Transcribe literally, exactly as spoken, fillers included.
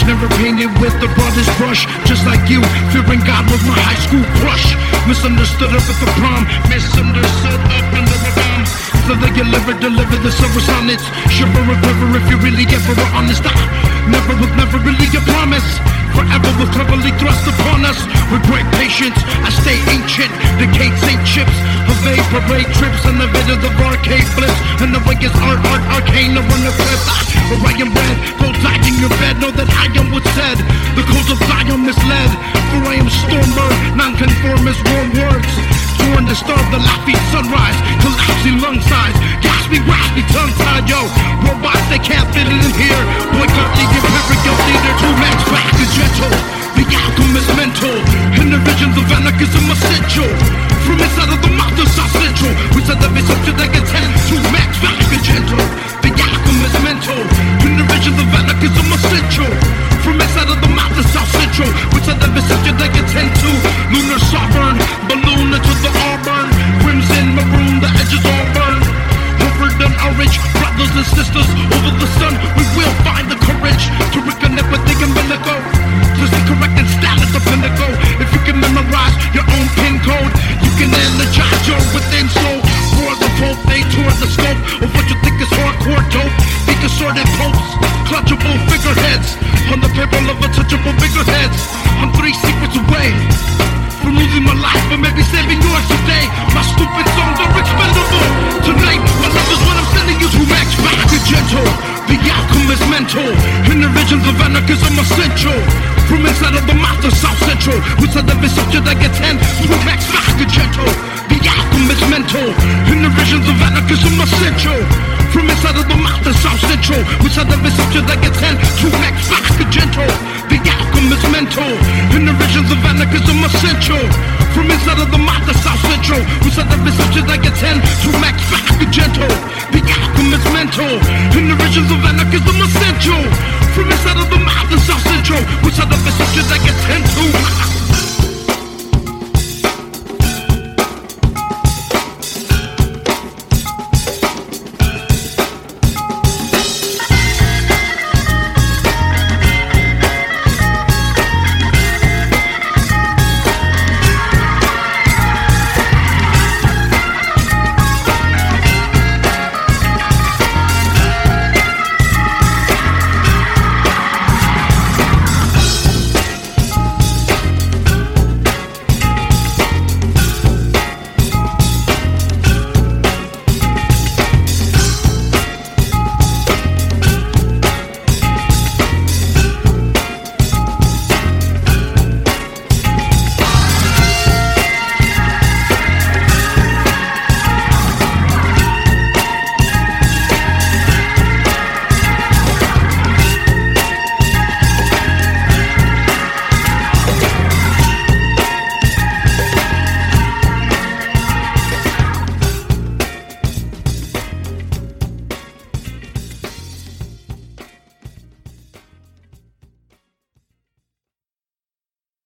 Never painted with the broadest brush, just like you. Fearing God was my high school crush. Misunderstood up at the prom, misunderstood up in the bomb. So they deliver, deliver the silver sonnets. Shiver a quiver if you really ever were honest. I never was never really a promise. Forever was cleverly thrust upon us. With great patience, I stay ancient. Decade Saint chips, evade parade trips, and the visions of arcade blips. And the way is art, art, arcane, to run the clip. Where I am bred, go die in your bed. Know that I am what's said. The codes of Zion misled. For I am Stormbird, nonconformist, warm words. Torn to starve the laughing sunrise, collapsing lung size. Gasping, raspy, tongue-tied, yo. Robots, they can't fit it in here. Boycott the imperial leader to max back and gentle. The alchemist mental, and the visions of anarchism essential. From inside of the mouth of South Central, we said that we subject that gets ten to max back and gentle. The alchemist mental, and the visions of anarchism essential. From inside of the mouth of South Central, we said that we subject that gets ten to lunar sovereign, balloon into the Auburn, crimson maroon, the edges all burn. Done orange, brothers and sisters, over the sun, we will find the courage to reconnect with the umbilical. To see correct and style at the pinnacle. If you can memorize your own pin code, you can energize your within soul. For the Pope, they tore the scope of what you think is hardcore dope. Think assorted popes, clutchable figureheads on the paper of untouchable figureheads. I'm three secrets away from losing my life, but maybe saving yours today. My stupid songs are expendable. Tonight, my love is what I'm sending you to max back and gentle. The alchemist mental, and the visions of anarchism essential. From inside of the mouth of South Central, we said that this subject I get ten to max back and gentle. The alchemist mental, and the visions of anarchism essential. From inside of the mouth of South Central, we said that this subject I get ten to max back and gentle. The alchemist mental, and the visions of anarchism essential. From inside of the mouth of South Central, we said that this subject I get ten to max back and gentle. The alchemist mental, and the visions of anarchism essential. From inside of the mouth of South Central, we said that this subject I get ten to